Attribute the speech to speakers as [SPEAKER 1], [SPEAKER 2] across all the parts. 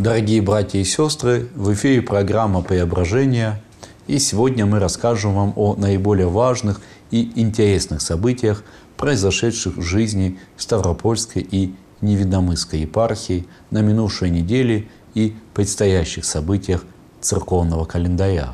[SPEAKER 1] Дорогие братья и сестры, в эфире программа «Преображение». И сегодня мы расскажем вам о наиболее важных и интересных событиях, произошедших в жизни Ставропольской и Невинномысской епархии на минувшей неделе и предстоящих событиях церковного календаря.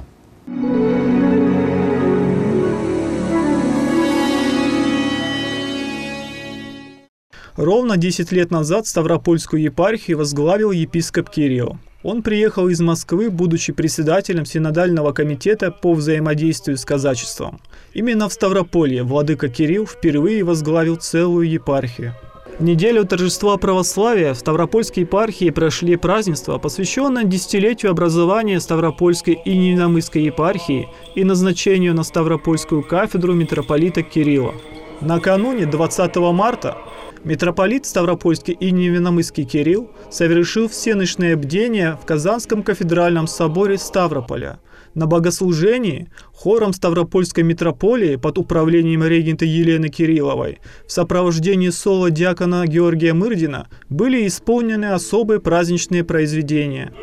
[SPEAKER 2] Ровно 10 лет назад Ставропольскую епархию возглавил епископ Кирилл. Он приехал из Москвы, будучи председателем Синодального комитета по взаимодействию с казачеством. Именно в Ставрополье владыка Кирилл впервые возглавил целую епархию. В неделю торжества православия в Ставропольской епархии прошли празднества, посвященные десятилетию образования Ставропольской и Невинномысской епархии и назначению на Ставропольскую кафедру митрополита Кирилла. Накануне 20 марта митрополит Ставропольский и Невинномысский Кирилл совершил всеночное бдение в Казанском кафедральном соборе Ставрополя. На богослужении хором Ставропольской митрополии под управлением регента Елены Кирилловой в сопровождении соло диакона Георгия Мырдина были исполнены особые праздничные произведения.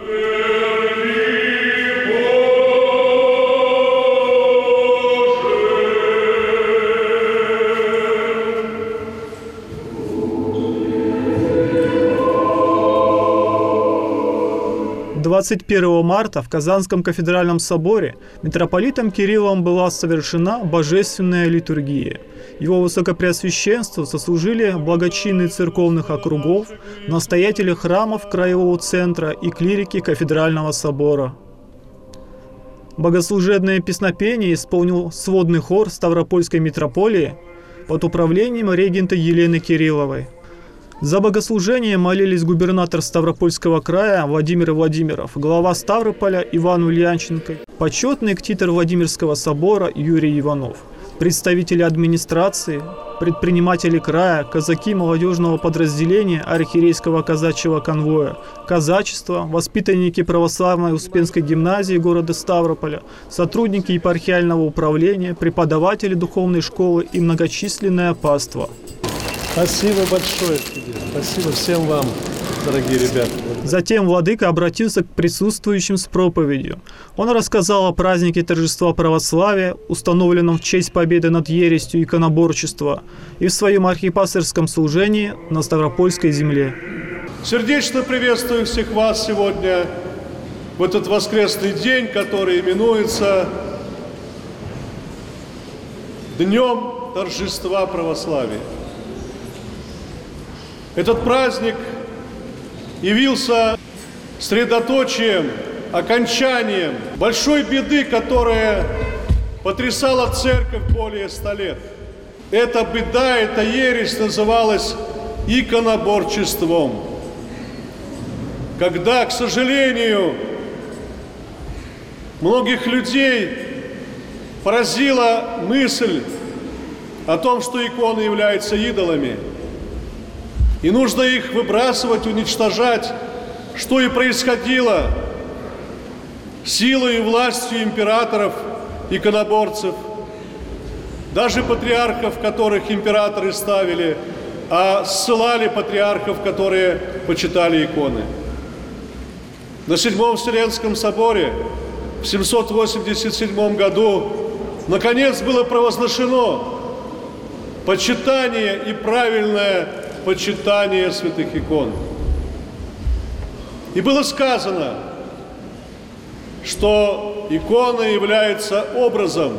[SPEAKER 2] 21 марта в Казанском кафедральном соборе митрополитом Кириллом была совершена божественная литургия. Его высокопреосвященству сослужили благочинные церковных округов, настоятели храмов краевого центра и клирики кафедрального собора. Богослужебное песнопение исполнил сводный хор Ставропольской митрополии под управлением регента Елены Кирилловой. За богослужение молились губернатор Ставропольского края Владимир Владимиров, глава Ставрополя Иван Ульянченко, почетный ктитор Владимирского собора Юрий Иванов, представители администрации, предприниматели края, казаки молодежного подразделения архиерейского казачьего конвоя, казачество, воспитанники православной Успенской гимназии города Ставрополя, сотрудники епархиального управления, преподаватели духовной школы и многочисленное паство.
[SPEAKER 3] Спасибо большое тебе. Спасибо всем вам, дорогие ребята.
[SPEAKER 2] Затем владыка обратился к присутствующим с проповедью. Он рассказал о празднике торжества православия, установленном в честь победы над ересью и иконоборчества, и в своем архипастырском служении на Ставропольской земле.
[SPEAKER 3] Сердечно приветствую всех вас сегодня в этот воскресный день, который именуется Днем торжества православия. Этот праздник явился средоточием, окончанием большой беды, которая потрясала церковь более 100 лет. Эта беда, эта ересь называлась иконоборчеством. Когда, к сожалению, многих людей поразила мысль о том, что иконы являются идолами, и нужно их выбрасывать, уничтожать, что и происходило силой и властью императоров, иконоборцев, даже патриархов, которых императоры ставили, а ссылали патриархов, которые почитали иконы. На Седьмом Вселенском соборе в 787 году наконец было провозглашено почитание и правильное почитание святых икон. И было сказано, что икона является образом,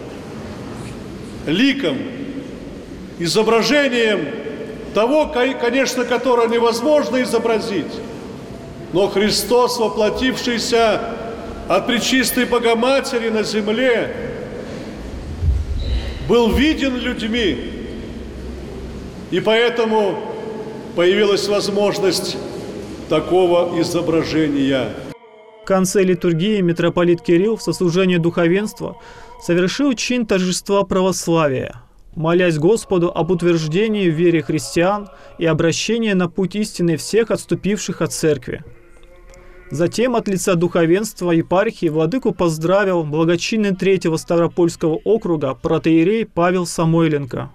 [SPEAKER 3] ликом, изображением того, конечно, которое невозможно изобразить, но Христос, воплотившийся от Пречистой Богоматери на земле, был виден людьми. И поэтому появилась возможность такого изображения.
[SPEAKER 2] В конце литургии митрополит Кирилл в сослужении духовенства совершил чин торжества православия, молясь Господу об утверждении в вере христиан и обращении на путь истины всех отступивших от церкви. Затем от лица духовенства епархии владыку поздравил благочинный 3-го Ставропольского округа протоиерей Павел Самойленко.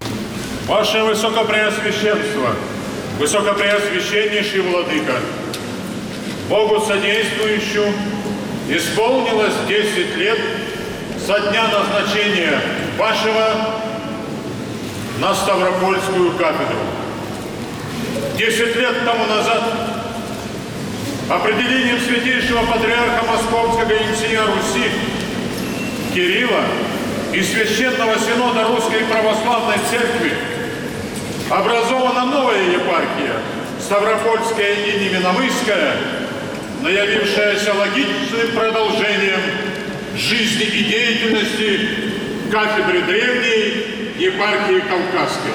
[SPEAKER 4] Ваше Высокопреосвященство, Высокопреосвященнейший владыка, Богу содействующему, исполнилось 10 лет со дня назначения вашего на Ставропольскую кафедру. 10 лет тому назад определением святейшего патриарха Московского и всея Руси Кирилла и Священного Синода Русской Православной Церкви образована новая епархия Ставропольская и Невиномысская, наявившаяся логичным продолжением жизни и деятельности кафедры древней епархии Кавказской.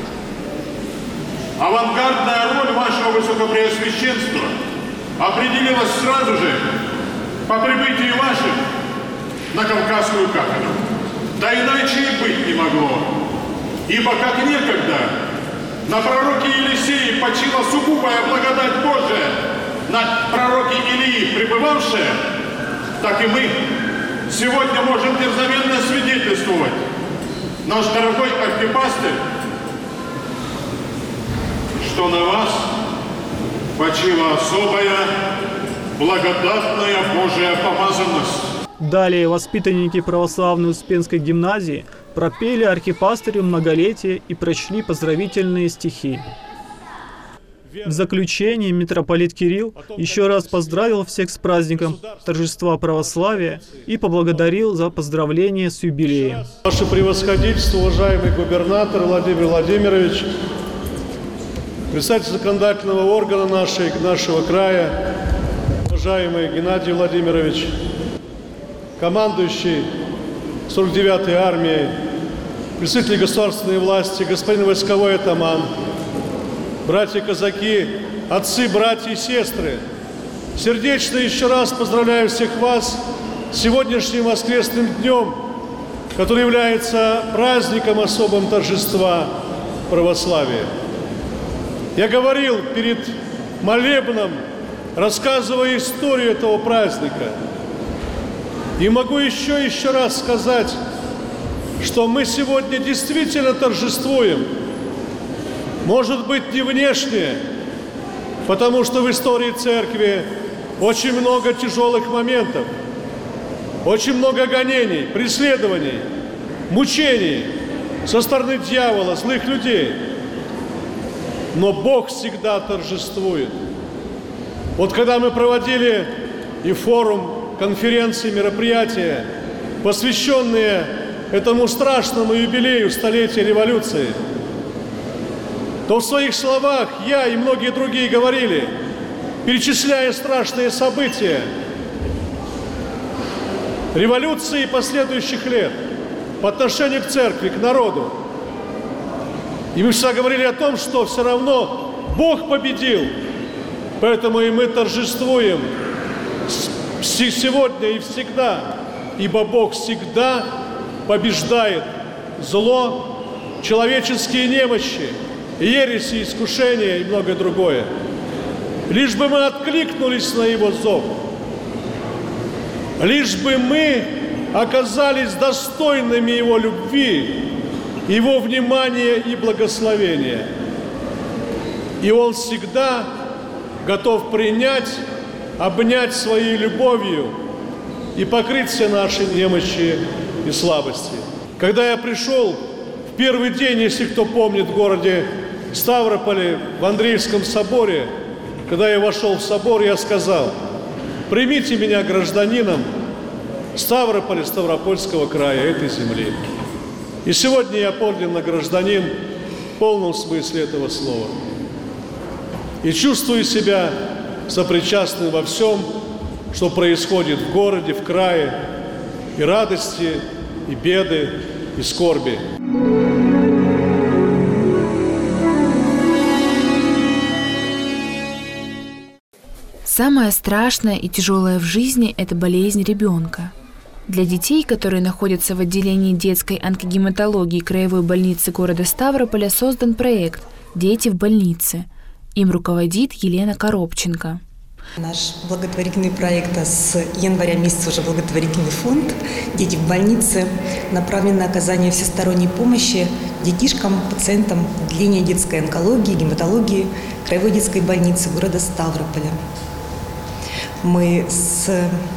[SPEAKER 4] Авангардная роль вашего Высокопреосвященства определилась сразу же по прибытии ваших на Кавказскую кафедру. Да иначе и быть не могло, ибо как некогда на пророке Елисеи почила сугубая благодать Божия, на пророке Илии пребывавшая, так и мы сегодня можем дерзновенно свидетельствовать. Наш дорогой архипастырь, что на вас почила особая благодатная Божия помазанность.
[SPEAKER 2] Далее воспитанники православной Успенской гимназии пропели архипастырю многолетие и прочли поздравительные стихи. В заключение митрополит Кирилл еще раз поздравил всех с праздником торжества православия и поблагодарил за поздравления с юбилеем.
[SPEAKER 3] Ваше превосходительство, уважаемый губернатор Владимир Владимирович, председатель законодательного органа нашего края, уважаемый Геннадий Владимирович, командующий 49-й армией, представители государственной власти, господин войсковой атаман, братья-казаки, отцы, братья и сестры, сердечно еще раз поздравляю всех вас с сегодняшним воскресным днем, который является праздником особым торжества православия. Я говорил перед молебном, рассказывая историю этого праздника. И могу еще раз сказать, что мы сегодня действительно торжествуем. Может быть, не внешне, потому что в истории церкви очень много тяжелых моментов, очень много гонений, преследований, мучений со стороны дьявола, злых людей. Но Бог всегда торжествует. Вот когда мы проводили и форум, конференции, мероприятия, посвященные этому страшному юбилею столетия революции, то в своих словах я и многие другие говорили, перечисляя страшные события революции и последующих лет по отношению к церкви, к народу. И мы всегда говорили о том, что все равно Бог победил, поэтому и мы торжествуем сегодня и всегда, ибо Бог всегда побеждает зло, человеческие немощи, ереси, искушения и многое другое. Лишь бы мы откликнулись на Его зов, лишь бы мы оказались достойными Его любви, Его внимания и благословения. И Он всегда готов принять, обнять своей любовью и покрыть все наши немощи и слабости. Когда я пришел в первый день, если кто помнит, в городе Ставрополе, в Андреевском соборе, когда я вошел в собор, я сказал: примите меня гражданином Ставрополя, Ставропольского края, этой земли. И сегодня я подлинно гражданин в полном смысле этого слова. И чувствую себя сопричастным во всем, что происходит в городе, в крае, и радости, и беды, и скорби.
[SPEAKER 5] Самое страшное и тяжелое в жизни – это болезнь ребенка. Для детей, которые находятся в отделении детской онкогематологии Краевой больницы города Ставрополя, создан проект «Дети в больнице». Им руководит Елена Коробченко.
[SPEAKER 6] Наш благотворительный проект, с января месяца уже благотворительный фонд «Дети в больнице» направлен на оказание всесторонней помощи детишкам, пациентам отделения детской онкологии, гематологии Краевой детской больницы города Ставрополя. Мы с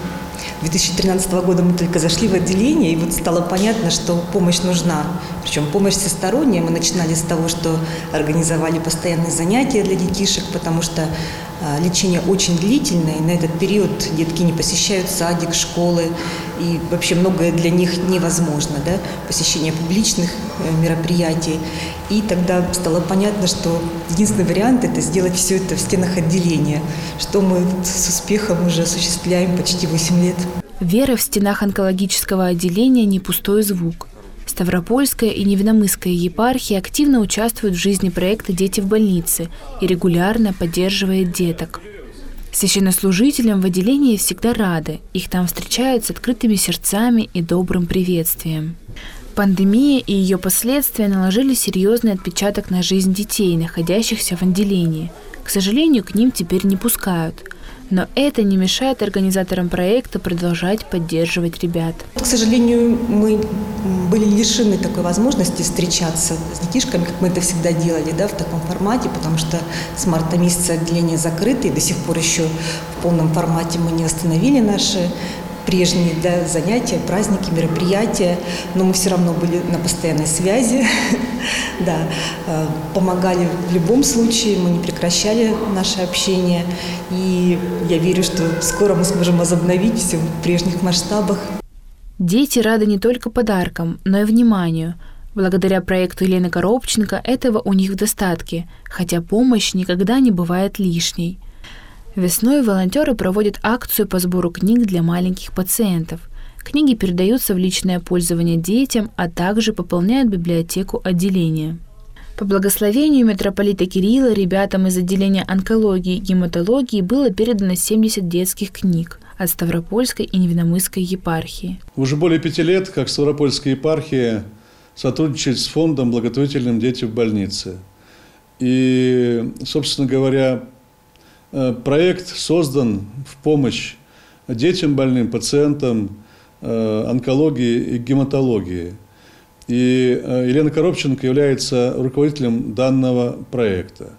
[SPEAKER 6] 2013 года мы только зашли в отделение, и вот стало понятно, что помощь нужна. Причем помощь всесторонняя. Мы начинали с того, что организовали постоянные занятия для детишек, потому что лечение очень длительное, и на этот период детки не посещают садик, школы, и вообще многое для них невозможно, да? Посещение публичных мероприятий. И тогда стало понятно, что единственный вариант – это сделать все это в стенах отделения, что мы с успехом уже осуществляем почти 8 лет.
[SPEAKER 5] Вера в стенах онкологического отделения не пустой звук. Ставропольская и Невиномысская епархии активно участвуют в жизни проекта «Дети в больнице» и регулярно поддерживает деток. Священнослужителям в отделении всегда рады, их там встречают с открытыми сердцами и добрым приветствием. Пандемия и ее последствия наложили серьезный отпечаток на жизнь детей, находящихся в отделении. К сожалению, к ним теперь не пускают. Но это не мешает организаторам проекта продолжать поддерживать ребят.
[SPEAKER 6] К сожалению, мы были лишены такой возможности встречаться с детишками, как мы это всегда делали, да, в таком формате, потому что с марта месяца отделение закрыто, и до сих пор еще в полном формате мы не восстановили наши прежние, да, занятия, праздники, мероприятия, но мы все равно были на постоянной связи, да, помогали в любом случае, мы не прекращали наше общение, и я верю, что скоро мы сможем возобновить все в прежних масштабах.
[SPEAKER 5] Дети рады не только подаркам, но и вниманию. Благодаря проекту Елены Коробченко этого у них в достатке, хотя помощь никогда не бывает лишней. Весной волонтеры проводят акцию по сбору книг для маленьких пациентов. Книги передаются в личное пользование детям, а также пополняют библиотеку отделения. По благословению митрополита Кирилла ребятам из отделения онкологии и гематологии было передано 70 детских книг от Ставропольской и Невиномысской епархии.
[SPEAKER 3] Уже более 5 лет, как Ставропольская епархия сотрудничает с фондом благотворительным «Дети в больнице». И, собственно говоря, проект создан в помощь детям больным, пациентам онкологии и гематологии. И Елена Коробченко является руководителем данного проекта.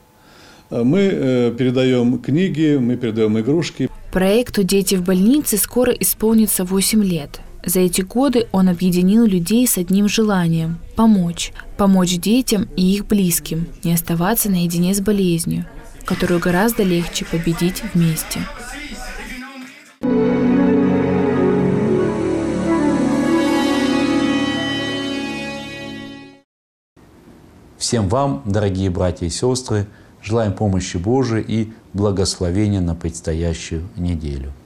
[SPEAKER 3] Мы передаем книги, мы передаем игрушки.
[SPEAKER 5] Проекту «Дети в больнице» скоро исполнится 8 лет. За эти годы он объединил людей с одним желанием – помочь. Помочь детям и их близким, не оставаться наедине с болезнью, которую гораздо легче победить вместе.
[SPEAKER 1] Всем вам, дорогие братья и сестры, желаем помощи Божией и благословения на предстоящую неделю.